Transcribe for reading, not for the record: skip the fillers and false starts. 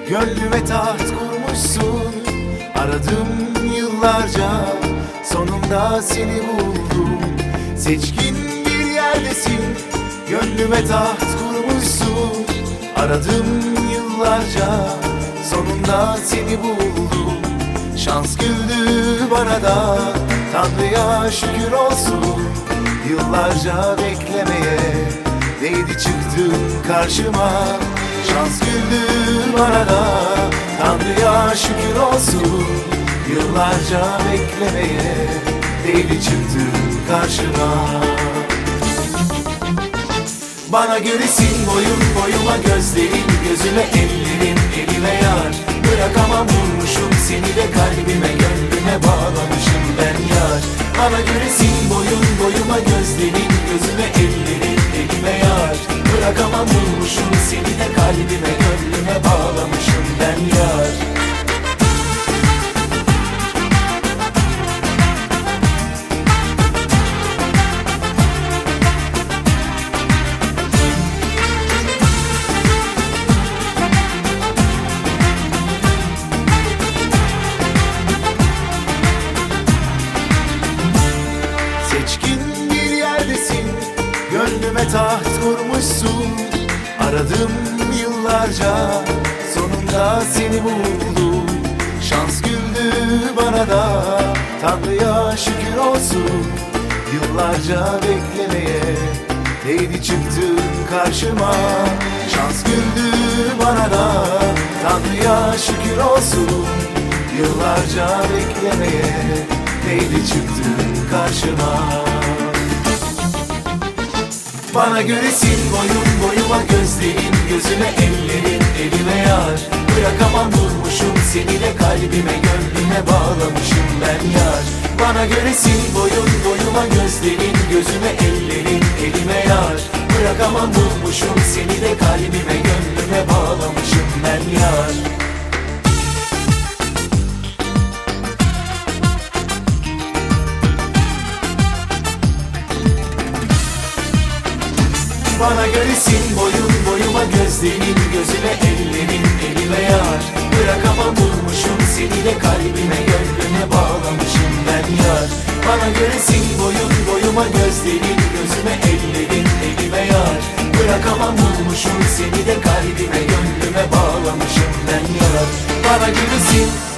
Gönlüme taht kurmuşsun. Aradım yıllarca, sonunda seni buldum. Seçkin bir yerdesin, gönlüme taht kurmuşsun. Aradım yıllarca, sonunda seni buldum. Şans güldü bana da, Tanrı'ya şükür olsun. Yıllarca beklemeye değdi, çıktın karşıma. Şans güldü bana da, Tanrı'ya şükür olsun. Yıllarca beklemeye değdi, çıktın karşıma. Bana göresin boyun boyuma, gözlerin gözüme, ellerin elime yar. Bırakamam vurmuşum seni de, kalbime gönlüme bağlamışım ben yar. Bana göresin boyun boyuma, gözlerin gözüme, ellerin elime yar. Bırakamam vurmuşum seni de, kalbime gönlüme bağlamışım ben yar. Seçkin bir yerdesin, gönlüme taht kurmuşsun. Aradım yıllarca, sonunda seni buldum. Şans güldü bana da, Tanrı'ya şükür olsun. Yıllarca beklemeye değdi, çıktın karşıma. Şans güldü bana da, Tanrı'ya şükür olsun. Yıllarca beklemeye değdi, çıktın karşıma. Bana göresin boyun boyuma, gözlerin gözüme, ellerin elime yar. Bırakamam durmuşum seni de, kalbime gönlüme bağlamışım ben yar. Bana göresin boyun boyuma, gözlerin gözüme, ellerin elime yar. Bırakamam durmuşum seni de, kalbime gönlüme bağlamışım ben yar. Bana göresin boyun boyuma, gözlerin gözüme, ellerin elime yar. Bırakamam vurmuşum seni de, kalbime gönlüme bağlamışım ben yar. Bana göresin boyun boyuma, gözlerin gözüme, ellerin elime yar. Bırakamam vurmuşum seni de, kalbime gönlüme bağlamışım ben yar. Bana göresin